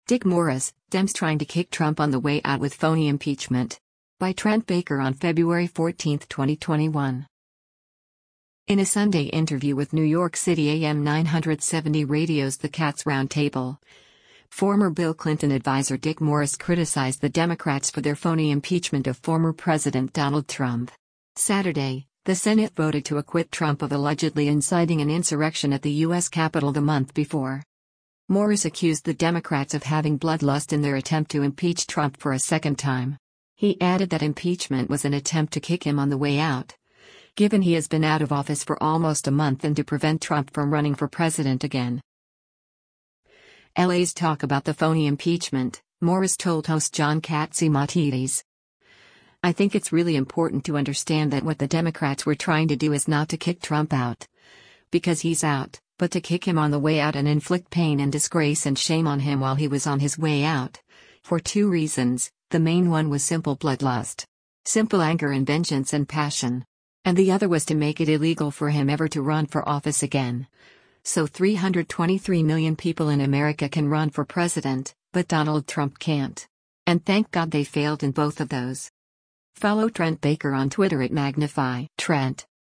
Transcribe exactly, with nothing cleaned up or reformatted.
Dick Morris, Dems trying to kick Trump on the way out with phony impeachment. By Trent Baker on February fourteenth, twenty twenty-one. In a Sunday interview with New York City A M nine seventy Radio's The Cats Roundtable, former Bill Clinton advisor Dick Morris criticized the Democrats for their phony impeachment of former President Donald Trump. Saturday, the Senate voted to acquit Trump of allegedly inciting an insurrection at the U S Capitol the month before. Morris accused the Democrats of having bloodlust in their attempt to impeach Trump for a second time. He added that impeachment was an attempt to kick him on the way out, given he has been out of office for almost a month, and to prevent Trump from running for president again. L A's talk about the phony impeachment, Morris told host John Catsimatidis. I think it's really important to understand that what the Democrats were trying to do is not to kick Trump out, because he's out, but to kick him on the way out and inflict pain and disgrace and shame on him while he was on his way out. For two reasons. The main one was simple bloodlust. Simple anger and vengeance and passion. And the other was to make it illegal for him ever to run for office again. So three hundred twenty-three million people in America can run for president, but Donald Trump can't. And thank God they failed in both of those. Follow Trent Baker on Twitter at Magnify Trent.